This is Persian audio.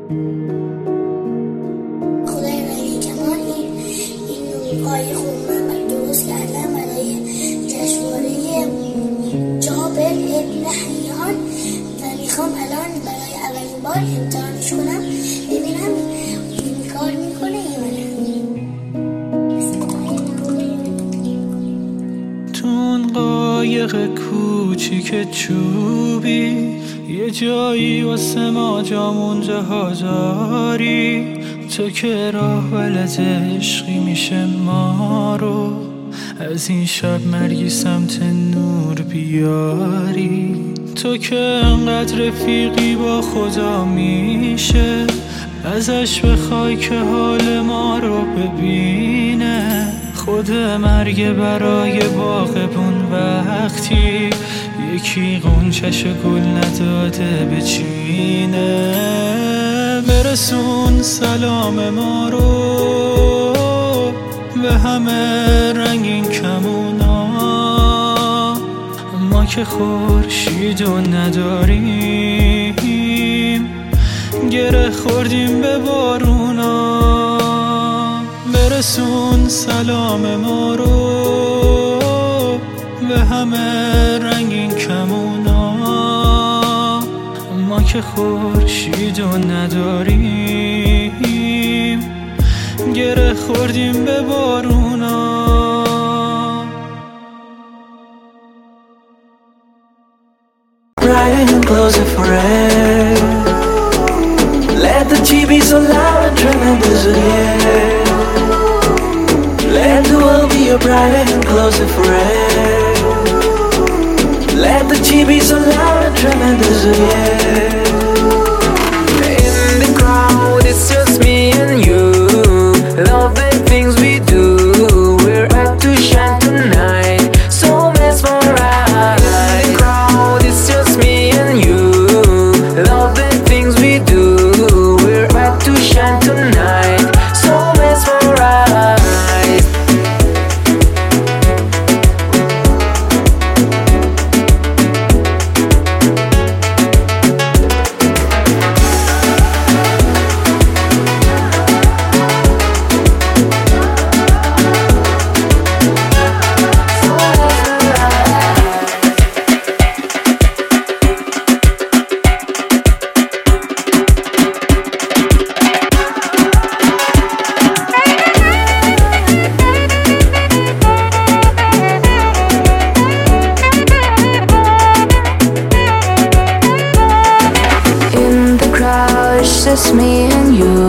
خدای رنگی کمان این نوعی خوب من درست کردم برای جشنواره جابر ابن حیان و میخوام الان برای اولین بار امتحانش کنم ببینم این کار میکنه یا نه. تو اون قایق کوچیک چوبی یه جایی واسه ما جامون جهازاری، تو که راه ولد عشقی میشه ما رو از این شب مرگی سمت نور بیاری. تو که انقدر رفیقی با خدا میشه ازش بخوای که حال ما رو ببینه. خود مرگ برای باغبون وقتی یکی غنچش گل نداده بچینه. برسون سلام ما رو به همه رنگین کمونا، ما که خورشیدو نداریم گره خوردیم به بارونا. برسون سلام ما رو به همه رنگین کمونا، ما که خورشیدو نداریم گره خوردیم به بارونا. Riding closer forever. Let the G be so loud and tremendous, yeah. Let the world be your bride and closer forever. Let the G be so loud and tremendous, yeah. In the crowd, it's just me and you. Love the things we do. We're out to shine tonight, so mesmerized. In the crowd, it's just me and you. Love the things we do. We're out to shine tonight, so mesmerized. Just me and you.